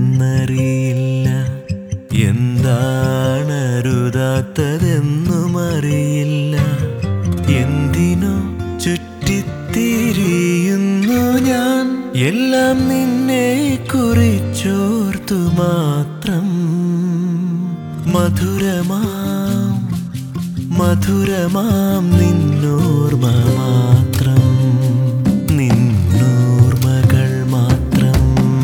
എന്താണരുതാത്തതെന്നും അറിയില്ല. എന്തിനോ ചുറ്റിത്തിരിയുന്നു ഞാൻ, എല്ലാം നിന്നെ കുറിച്ചോർത്തു മാത്രം. മധുരമാം മധുരമാം നിന്നോർമ്മ മാത്രം, നിന്നോർമ്മകൾ മാത്രം.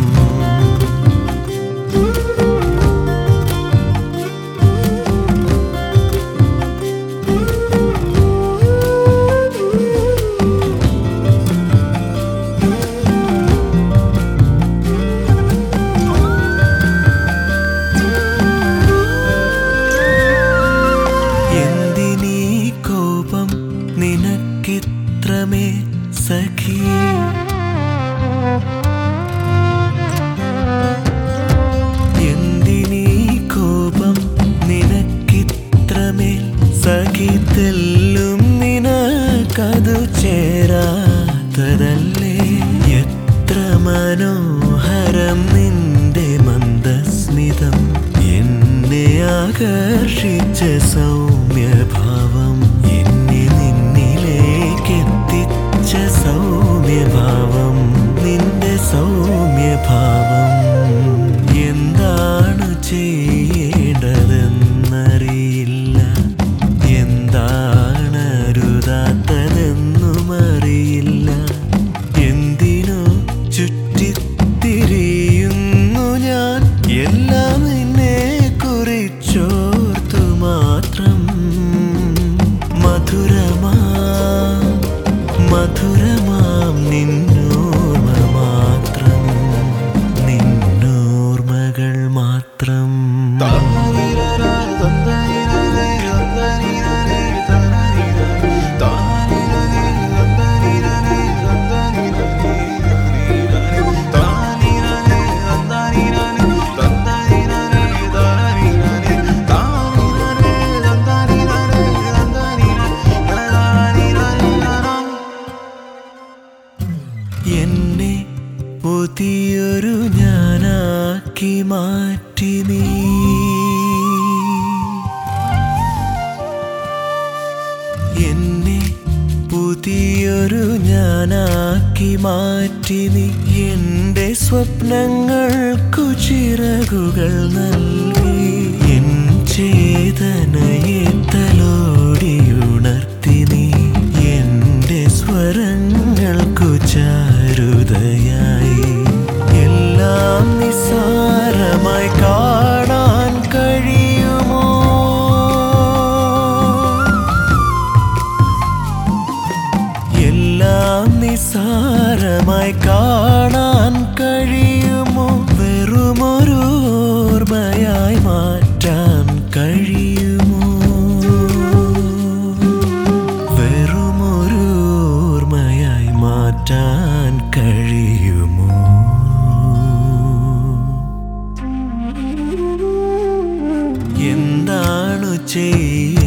നിനക്കിത്രമേ സഖി, എന്തിനീ കോപം നിനക്കിത്രമേൽ സഖി? തെല്ലും നിനക്കതു ചേരാത്തതല്ലേ? എത്ര മനോഹരം നിന്റെ മന്ദസ്മിതം, എന്നെ ആകർഷിച്ച സൗമ്യഭാവം, എത്തിച്ച സൗമ്യഭാവം, നിന്റെ സൗമ്യഭാവം. എന്താണ് ചെയ്യേണ്ടതെന്നറിയില്ല, എന്താണരുതാത്തതെന്നും അറിയില്ല. എന്തിനോ ചുറ്റിത്തിരിയുന്നു ഞാൻ, എല്ലാം നിന്നെ കുറിച്ചോർത്തു മാത്രം. മധുരമാം നിന്നോർമ്മ മാത്രം, നിന്നോർമ്മകൾ മാത്രം. എന്നെ പുതിയൊരു ഞാനാക്കി മാറ്റി നീ, എന്നെ പുതിയൊരു ഞാനാക്കി മാറ്റി നീ. എൻ്റെ സ്വപ്നങ്ങൾക്കു ചിറകുകൾ നൽകി, എൻ ചേതനയെ തലോടിയുണർത്തി നീ. എൻ്റെ സ്വരങ്ങൾക്കു ചാരുതയായി, എല്ലാം നിസ്സാരമായി കാണാൻ കഴിയുമോ? എല്ലാം നിസ്സാരമായി കാണാൻ കഴിയുമോ? വെറുമൊരു ഓർമ്മയായി മാറ്റാൻ കഴിയുമോ? വെറുമൊരു ഓർമ്മയായി മാറ്റാൻ കഴിയുമോ? എന്താണ് ചെയ്യുക?